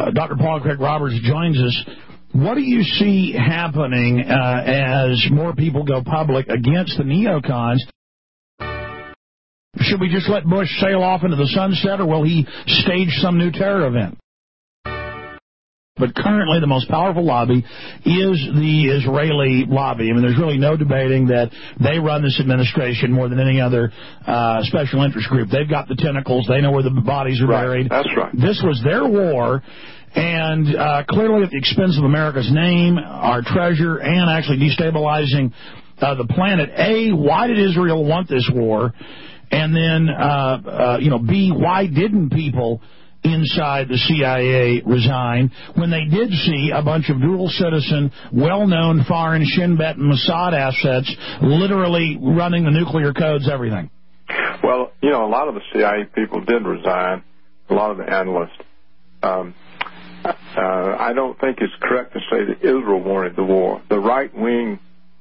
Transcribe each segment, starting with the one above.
Dr. Paul Craig Roberts joins us. What do you see happening as more people go public against the neocons? Should we just let Bush sail off into the sunset, or will he stage some new terror event? But currently the most powerful lobby is the Israeli lobby. I mean, there's really no debating that they run this administration more than any other special interest group. They've got the tentacles. They know where the bodies are buried. That's right. This was their war, and clearly at the expense of America's name, our treasure, and actually destabilizing the planet. A, why did Israel want this war? And then, B, why didn't people inside the CIA resign when they did see a bunch of dual-citizen, well-known foreign Shin Bet and Mossad assets literally running the nuclear codes, everything? Well, a lot of the CIA people did resign, a lot of the analysts. I don't think it's correct to say that Israel wanted the war. The right-wing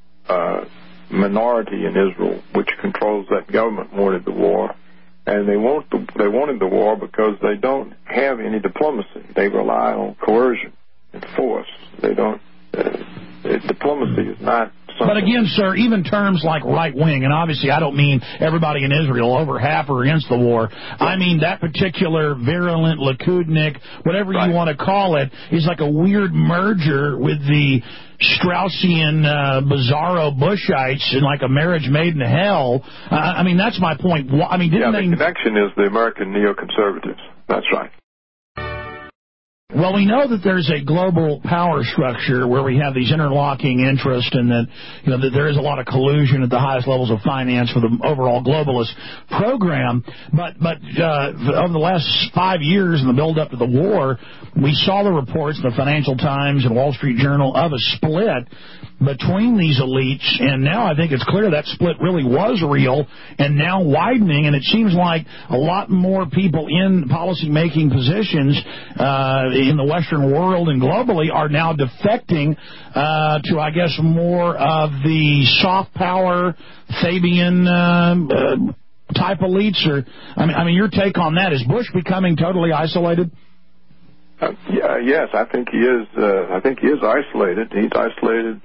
minority in Israel, which controls that government, wanted the war. And they wanted the war because they don't have any diplomacy. They rely on coercion and force. They don't. Diplomacy is not something. But again, sir, even terms like right wing, and obviously I don't mean everybody in Israel, over half are against the war. Yeah. I mean that particular virulent Likudnik, whatever you want to call it, is like a weird merger with the Straussian bizarro Bushites in like a marriage made in hell. I mean, that's my point. I mean, didn't the connection is the American neoconservatives. That's right. Well, we know that there's a global power structure where we have these interlocking interests, and that that there is a lot of collusion at the highest levels of finance for the overall globalist program. But over the last 5 years in the build-up to the war, we saw the reports in the Financial Times and Wall Street Journal of a split between these elites, and now I think it's clear that split really was real and now widening, and it seems like a lot more people in policy-making positions in the Western world and globally are now defecting to, I guess, more of the soft power Fabian type elites. Or I mean, your take on that, is Bush becoming totally isolated? Yes, I think he is. I think he is isolated. He's isolated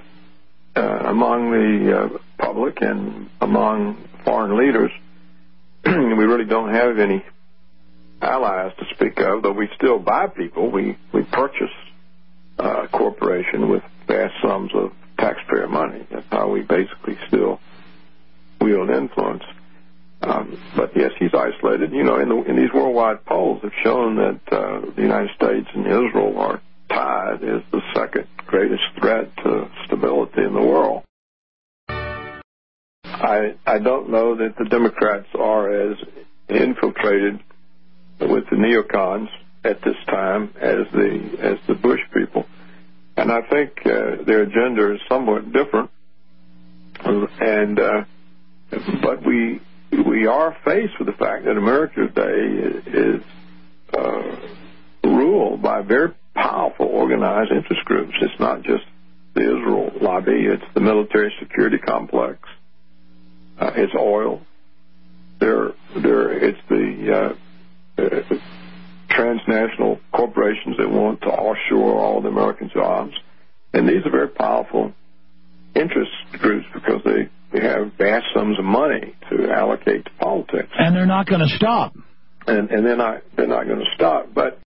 among the public and among foreign leaders. We really don't have any allies to speak of, though we still buy people. We purchase a corporation with vast sums of taxpayer money. That's how we basically still wield influence. But yes, he's isolated. In these worldwide polls have shown that the United States and Israel are tied as the second greatest threat to stability in the world. I don't know that the Democrats are as infiltrated with the neocons at this time as the Bush people, and I think their agenda is somewhat different. But we are faced with the fact that America today is ruled by very powerful organized interest groups. It's not just the Israel lobby. It's the military security complex. It's oil. It's the transnational corporations that want to offshore all the American jobs. And these are very powerful interest groups because they have vast sums of money to allocate to politics. And they're not going to stop. And they're not going to stop. But